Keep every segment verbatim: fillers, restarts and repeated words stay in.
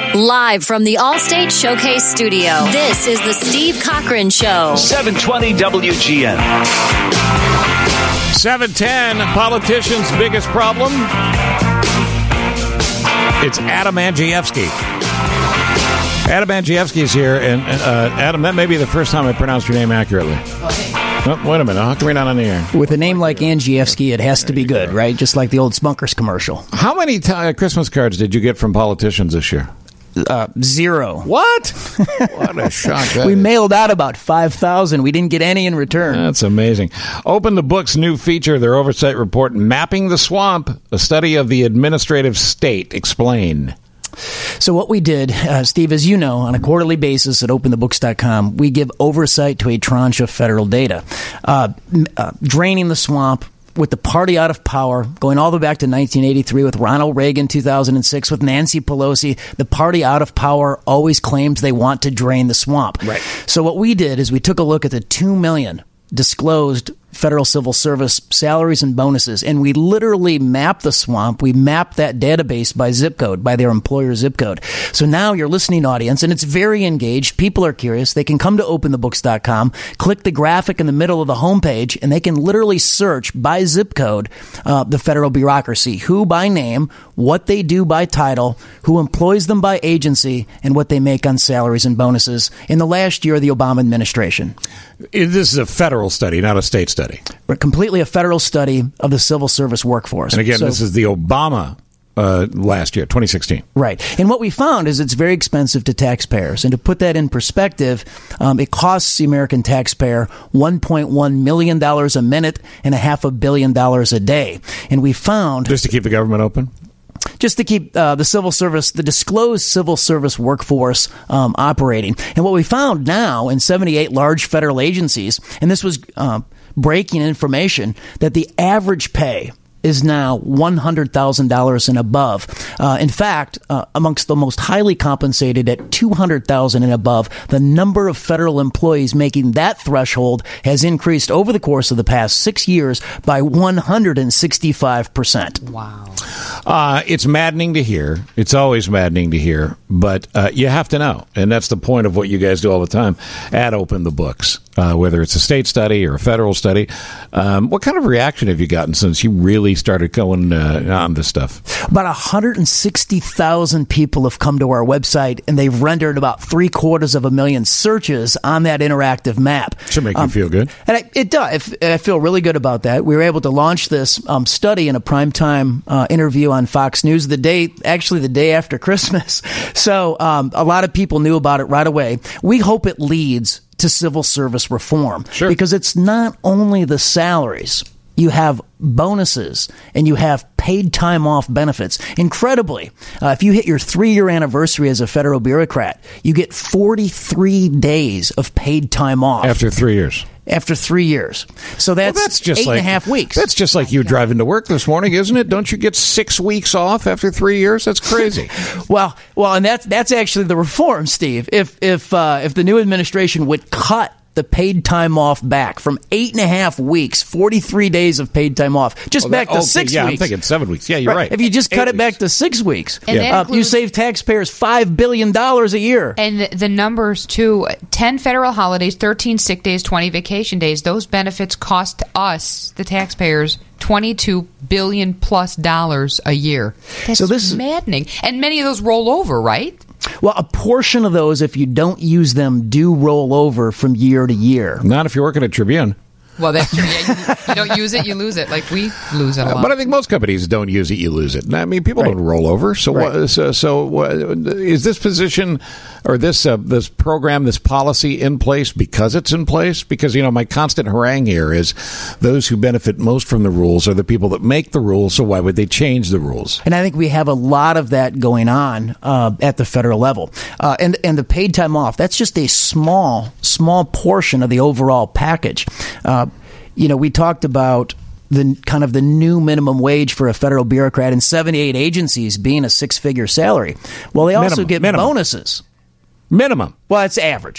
Live from the Allstate Showcase Studio, this is the Steve Cochran Show. seven twenty W G N. seven ten, politicians' biggest problem? It's Adam Andrzejewski. Adam Andrzejewski is here, and uh, Adam, that may be the first time I pronounced your name accurately. Oh, wait a minute, how come we're not on the air? With a name like Andrzejewski, it has to be good, right? Just like the old Spunkers commercial. How many t- uh, Christmas cards did you get from politicians this year? Uh, zero. What? What a shock. That we is. mailed out about five thousand. We didn't get any in return. That's amazing. Open the Book's new feature, their oversight report, Mapping the Swamp, a study of the administrative state. Explain. So what we did, uh, Steve, as you know, on a quarterly basis at open the books dot com, we give oversight to a tranche of federal data. Uh, uh, draining the swamp, with the party out of power, going all the way back to nineteen eighty-three with Ronald Reagan, two thousand six with Nancy Pelosi. The party out of power always claims they want to drain the swamp. Right. So what we did is we took a look at the two million disclosed federal civil service salaries and bonuses, and we literally mapped the swamp. We mapped that database by zip code, by their employer zip code. So now your listening audience, and it's very engaged, people are curious, they can come to open the books dot com, click the graphic in the middle of the homepage, and they can literally search by zip code uh, the federal bureaucracy, who by name, what they do by title, who employs them by agency, and what they make on salaries and bonuses in the last year of the Obama administration. This is a federal study, not a state study. We're completely a federal study of the civil service workforce. And again, so, this is the Obama uh, last year, twenty sixteen. Right. And what we found is it's very expensive to taxpayers. And to put that in perspective, um, it costs the American taxpayer one point one million dollars a minute and a half a billion dollars a day. And we found... Just to keep the government open? Just to keep uh, the civil service, the disclosed civil service workforce um, operating. And what we found now in seventy-eight large federal agencies, and this was uh, breaking information, that the average pay is now one hundred thousand dollars and above. Uh, in fact, uh, amongst the most highly compensated at two hundred thousand dollars and above, the number of federal employees making that threshold has increased over the course of the past six years by one hundred sixty-five percent. Wow. Uh, it's maddening to hear. It's always maddening to hear, but uh, you have to know. And that's the point of what you guys do all the time at Open the Books, uh, whether it's a state study or a federal study. Um, what kind of reaction have you gotten since you really started going uh, on this stuff? About one hundred sixty thousand people have come to our website, and they've rendered about three quarters of a million searches on that interactive map. Should make um, you feel good. And I, it does. I feel really good about that. We were able to launch this um, study in a primetime uh, interview on Fox News the day, actually the day after Christmas. So um, a lot of people knew about it right away. We hope it leads to civil service reform. Sure. Because it's not only the salaries. You have bonuses, and you have paid time off benefits. Incredibly, uh, if you hit your three-year anniversary as a federal bureaucrat, you get forty-three days of paid time off. After three years. After three years. So that's, well, that's just eight like, and a half weeks. That's just like you driving to work this morning, isn't it? Don't you get six weeks off after three years? That's crazy. well, well, and that's that's actually the reform, Steve. If if uh, if the new administration would cut the paid time off back from eight and a half weeks, forty-three days of paid time off, just oh, back that, to okay, six yeah, weeks. I'm thinking seven weeks. Yeah, you're right. right. If you just Eight cut it weeks. back to six weeks, And yeah. uh, you save taxpayers five billion dollars a year. And the, the numbers, too, ten federal holidays, thirteen sick days, twenty vacation days. Those benefits cost us, the taxpayers, twenty-two billion dollars plus dollars a year. That's so this maddening. And many of those roll over, right? Well, a portion of those, if you don't use them, do roll over from year to year. Not if you're working at Tribune. Well, that's true. Yeah, you, you don't use it, you lose it. Like we lose it a lot. Uh, but I think most companies don't use it, you lose it. I mean, people right. don't roll over. So, right. what, so, so what, is this position or this uh, this program, this policy in place because it's in place? Because, you know, my constant harangue here is those who benefit most from the rules are the people that make the rules. So why would they change the rules? And I think we have a lot of that going on uh, at the federal level. Uh, and, and the paid time off, that's just a small, small portion of the overall package. Uh, You know, we talked about the kind of the new minimum wage for a federal bureaucrat in seventy-eight agencies being a six-figure salary. Well, they also minimum, get minimum. bonuses. Minimum. Well, it's average.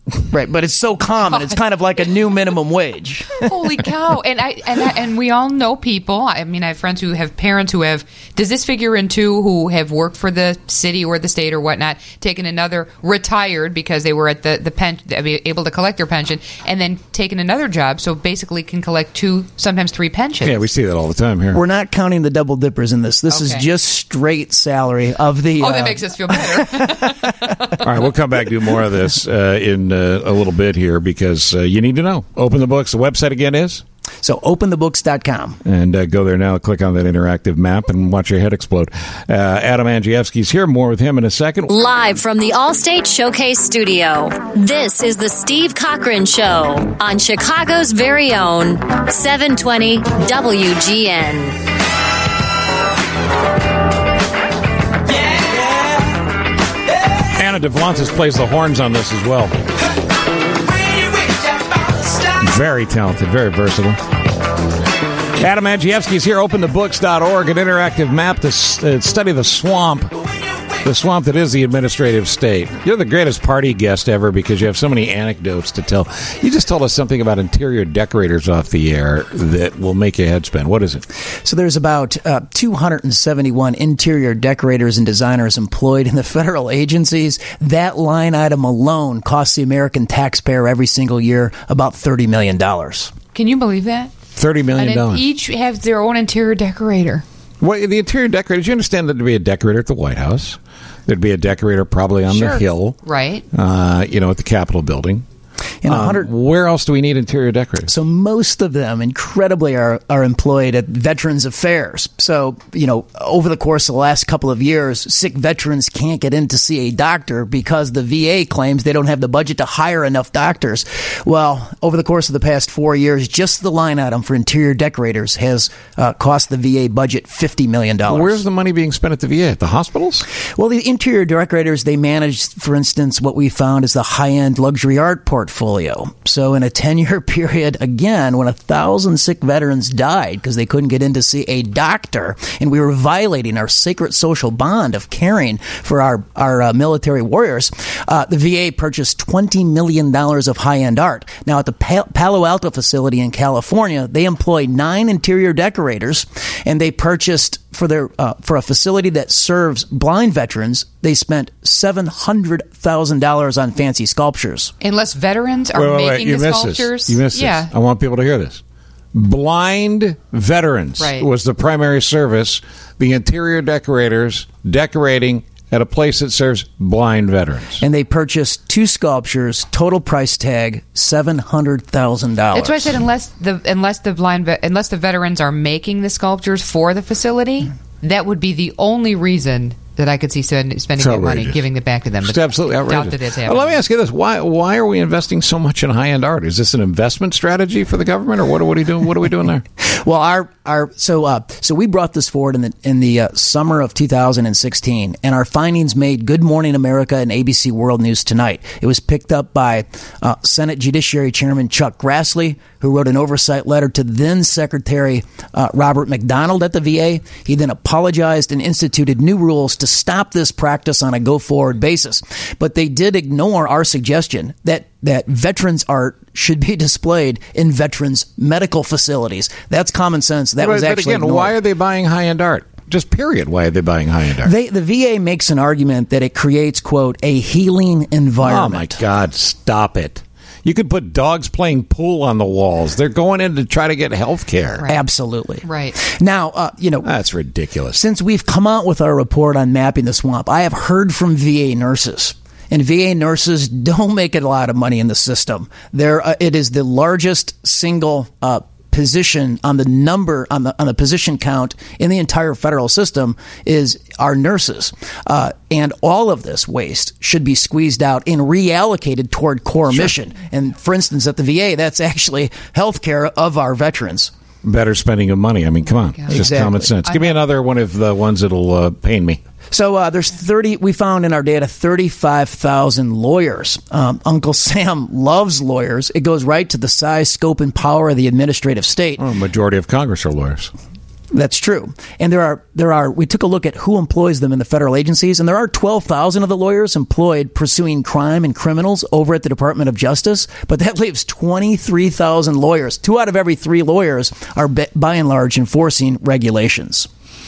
Right, but it's so common. It's kind of like a new minimum wage. Holy cow! And I and I, and we all know people. I mean, I have friends who have parents who have. Does this figure in too? Who have worked for the city or the state or whatnot, taken another retired because they were at the the pen able to collect their pension, and then taken another job, so basically can collect two, sometimes three pensions. Yeah, we see that all the time here. We're not counting the double dippers in this. This Okay. is just straight salary of the. Oh, uh, that makes us feel better. All right, we'll come back to do more of this uh, in uh, a little bit here because uh, you need to know. Open the Books. The website again is? So open the books dot com. And uh, go there now, click on that interactive map, and watch your head explode. Uh, Adam Andrzejewski's here. More with him in a second. Live from the Allstate Showcase Studio, this is the Steve Cochran Show on Chicago's very own seven twenty W G N. Anna Duplantis plays the horns on this as well. Very talented, very versatile. Adam Andrzejewski's here. open the books dot org, an interactive map to uh, study the swamp, the swamp that is the administrative state. You're the greatest party guest ever because you have so many anecdotes to tell. You just told us something about interior decorators off the air that will make your head spin. What is it? So there's about uh, two hundred seventy-one interior decorators and designers employed in the federal agencies. That line item alone costs the American taxpayer every single year about thirty million dollars. Can you believe that? thirty million dollars. And each have their own interior decorator. Well, the interior decorators, you understand that there'd be a decorator at the White House. There'd be a decorator probably on Sure. the Hill. Right. Uh, you know, at the Capitol building. And Um, one hundred where else do we need interior decorators? So most of them, incredibly, are, are employed at Veterans Affairs. So, you know, over the course of the last couple of years, sick veterans can't get in to see a doctor because the V A claims they don't have the budget to hire enough doctors. Well, over the course of the past four years, just the line item for interior decorators has uh, cost the V A budget fifty million dollars. Where's the money being spent at the V A? At the hospitals? Well, the interior decorators, they manage, for instance, what we found is the high-end luxury art portfolio. So in a ten-year period, again, when a thousand sick veterans died because they couldn't get in to see a doctor, and we were violating our sacred social bond of caring for our, our uh, military warriors, uh, the V A purchased twenty million dollars of high-end art. Now, at the pa- Palo Alto facility in California, they employ nine interior decorators, and they purchased for their uh, for a facility that serves blind veterans, they spent seven hundred thousand dollars on fancy sculptures. Unless veterans are Wait, wait, wait. making You the missed sculptures. this. You missed yeah. this. I want people to hear this. Blind veterans Right. was the primary service. The interior decorators decorating at a place that serves blind veterans. And they purchased two sculptures, total price tag seven hundred thousand dollars. That's why I said unless the unless the blind ve- unless the veterans are making the sculptures for the facility, that would be the only reason that I could see spend, spending that money, giving it back to them. It's absolutely outrageous. Doubt that it's Well, happening. let me ask you this: Why why are we investing so much in high end art? Is this an investment strategy for the government, or what are we doing? What are we doing there? Well, our our so uh, so we brought this forward in the in the uh, summer of two thousand sixteen, and our findings made Good Morning America and A B C World News Tonight. It was picked up by uh, Senate Judiciary Chairman Chuck Grassley, who wrote an oversight letter to then Secretary uh, Robert McDonald at the V A. He then apologized and instituted new rules to stop this practice on a go-forward basis. But they did ignore our suggestion that that veterans art should be displayed in veterans medical facilities. That's common sense. That but, was actually but again, ignored. why are they buying high end art? Just period. Why are they buying high end art? They, the V A makes an argument that it creates, quote, a healing environment. Oh, my God. Stop it. You could put dogs playing pool on the walls. They're going in to try to get health care. Right. Absolutely. Right. Now, uh, you know, That's ridiculous. since we've come out with our report on mapping the swamp, I have heard from V A nurses. And V A nurses don't make a lot of money in the system. There, uh, it is the largest single uh, position on the number on the on the position count in the entire federal system is our nurses, uh, and all of this waste should be squeezed out and reallocated toward core Sure. mission. And for instance, at the V A, that's actually health care of our veterans. Better spending of money. I mean, come on. Just Exactly. common sense. Give me another one of the ones that'll uh, pain me. So uh, there's thirty. We found in our data thirty-five thousand lawyers. Um, Uncle Sam loves lawyers. It goes right to the size, scope, and power of the administrative state. Well, majority of Congress are lawyers. That's true. And there are, there are, we took a look at who employs them in the federal agencies, and there are twelve thousand of the lawyers employed pursuing crime and criminals over at the Department of Justice, but that leaves twenty-three thousand lawyers. Two out of every three lawyers are by and large enforcing regulations.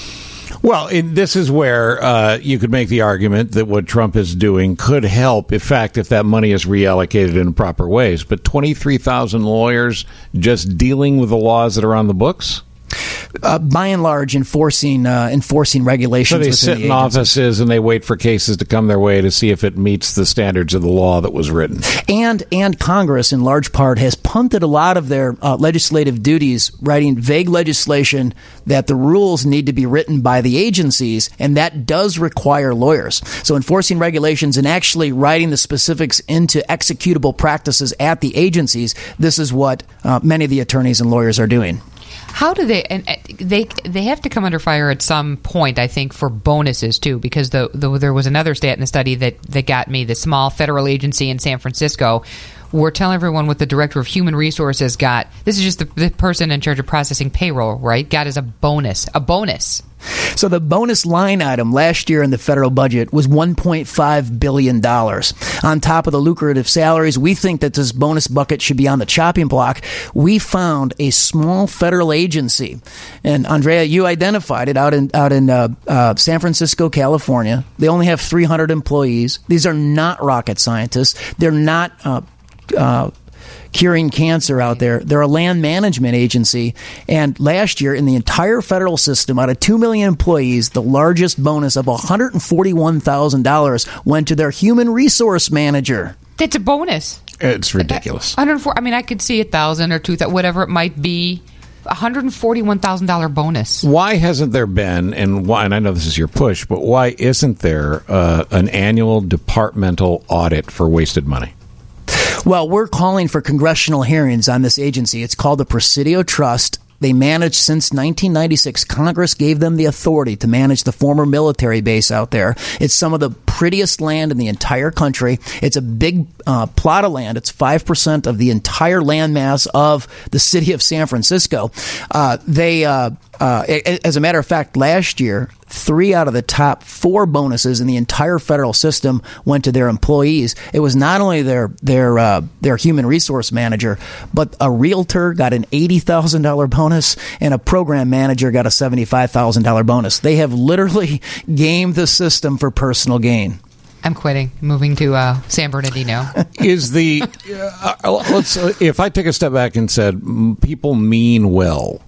Well, in, this is where uh, you could make the argument that what Trump is doing could help, in fact, if that money is reallocated in proper ways. But twenty-three thousand lawyers just dealing with the laws that are on the books? Uh, by and large, enforcing uh, enforcing regulations. So they within sit the in agencies. offices and they wait for cases to come their way to see if it meets the standards of the law that was written. And and Congress, in large part, has punted a lot of their uh, legislative duties, writing vague legislation that the rules need to be written by the agencies, and that does require lawyers. So enforcing regulations and actually writing the specifics into executable practices at the agencies, this is what uh, many of the attorneys and lawyers are doing. How do they? And they they have to come under fire at some point, I think, for bonuses too, because the, the there was another stat in the study that, that got me. The small federal agency in San Francisco. We're telling everyone what the director of human resources got. This is just the, the person in charge of processing payroll, right? Got as a bonus, a bonus. So the bonus line item last year in the federal budget was one point five billion dollars. On top of the lucrative salaries, we think that this bonus bucket should be on the chopping block. We found a small federal agency, and Andrea, you identified it out in out in uh, uh, San Francisco, California. They only have three hundred employees. These are not rocket scientists. They're not uh, uh, curing cancer out there. They're a land management agency. And last year, in the entire federal system, out of two million employees, the largest bonus of one hundred forty-one thousand dollars went to their human resource manager. That's a bonus. It's ridiculous. one hundred four I mean, I could see a thousand or two thousand, whatever it might be. one hundred forty-one thousand dollars bonus. Why hasn't there been, and why? And I know this is your push, but why isn't there uh, an annual departmental audit for wasted money? Well, we're calling for congressional hearings on this agency. It's called the Presidio Trust. They manage since nineteen ninety-six. Congress gave them the authority to manage the former military base out there. It's some of the prettiest land in the entire country. It's a big uh, plot of land. It's five percent of the entire land mass of the city of San Francisco. Uh, they, uh, uh, as a matter of fact, last year, three out of the top four bonuses in the entire federal system went to their employees. It was not only their their uh, their human resource manager, but a realtor got an eighty thousand dollars bonus and a program manager got a seventy-five thousand dollars bonus. They have literally gamed the system for personal gain. I'm quitting, moving to uh, San Bernardino. Is the uh, let's uh, if I take a step back and said people mean well,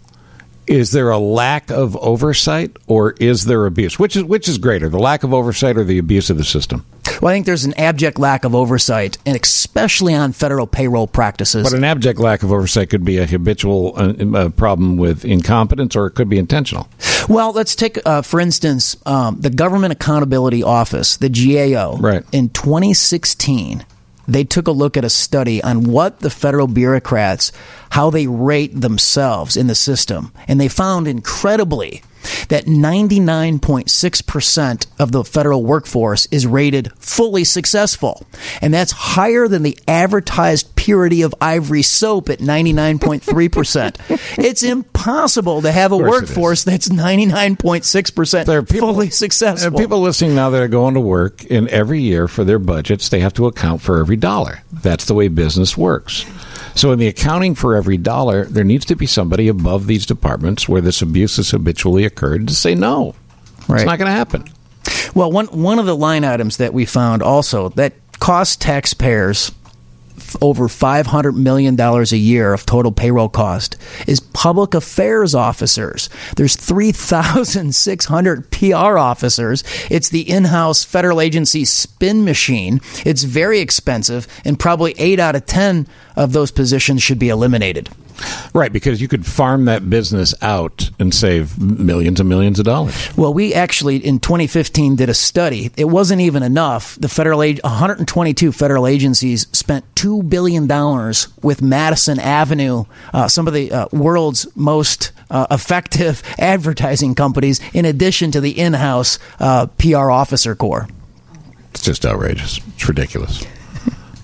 is there a lack of oversight or is there abuse? Which is which is greater, the lack of oversight or the abuse of the system? Well, I think there's an abject lack of oversight, and especially on federal payroll practices. But an abject lack of oversight could be a habitual uh, uh, problem with incompetence, or it could be intentional. Well, let's take, uh, for instance, um, the Government Accountability Office, the G A O. Right. In twenty sixteen, they took a look at a study on what the federal bureaucrats, how they rate themselves in the system. And they found, incredibly, that ninety-nine point six percent of the federal workforce is rated fully successful. And that's higher than the advertised purity of Ivory soap at ninety-nine point three percent. It's impossible to have a workforce that's ninety-nine point six percent fully successful. There are people listening now that are going to work, and every year for their budgets, they have to account for every dollar. That's the way business works. So in the accounting for every dollar, there needs to be somebody above these departments where this abuse has habitually occurred to say no. Right. It's not going to happen. Well, one one of the line items that we found also that costs taxpayers over five hundred million dollars a year of total payroll cost is public affairs officers. There's three thousand six hundred P R officers. It's the in-house federal agency spin machine. It's very expensive, and probably eight out of ten of those positions should be eliminated. Right, because you could farm that business out and save millions and millions of dollars. Well, we actually, in twenty fifteen, did a study. It wasn't even enough. The federal one hundred twenty-two federal agencies spent two billion dollars with Madison Avenue, uh, some of the uh, world's most uh, effective advertising companies, in addition to the in-house uh, P R officer corps. It's just outrageous. It's ridiculous.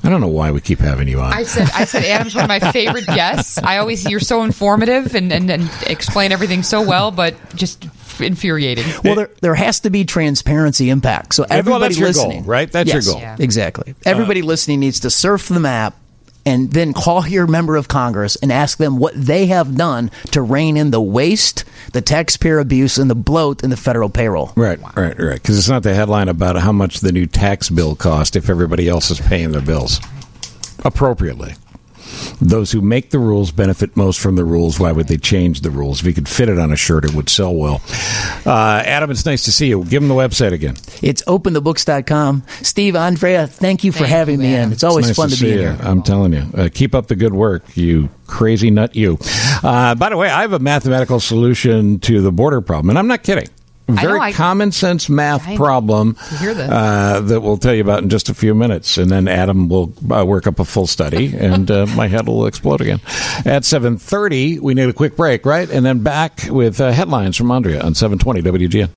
I don't know why we keep having you on. I said, I said, Adam's one of my favorite guests. I always, you're so informative and, and, and explain everything so well, but just infuriating. Well, there there has to be transparency impact. So everybody well, that's your listening, goal, right? That's yes, your goal. Yeah. Exactly. Everybody uh, listening needs to surf the map and then call your member of Congress and ask them what they have done to rein in the waste, the taxpayer abuse, and the bloat in the federal payroll. Right, right, right. Because it's not the headline about how much the new tax bill cost if everybody else is paying their bills appropriately. Those who make the rules benefit most from the rules. Why would they change the rules? If you could fit it on a shirt, it would sell well. Uh, Adam, it's nice to see you. Give them the website again. It's open the books dot com. Steve, Andrea, thank you for thank having you, me man. in. It's always it's nice fun to, to, be see in you. here. I'm telling you. Uh, keep up the good work, you crazy nut you. Uh, by the way, I have a mathematical solution to the border problem, and I'm not kidding. Very know, I, common sense math I problem hear this. uh, that we'll tell you about in just a few minutes. And then Adam will uh, work up a full study, and uh, my head will explode again. At seven thirty, we need a quick break, right? And then back with uh, headlines from Andrea on seven twenty W G N.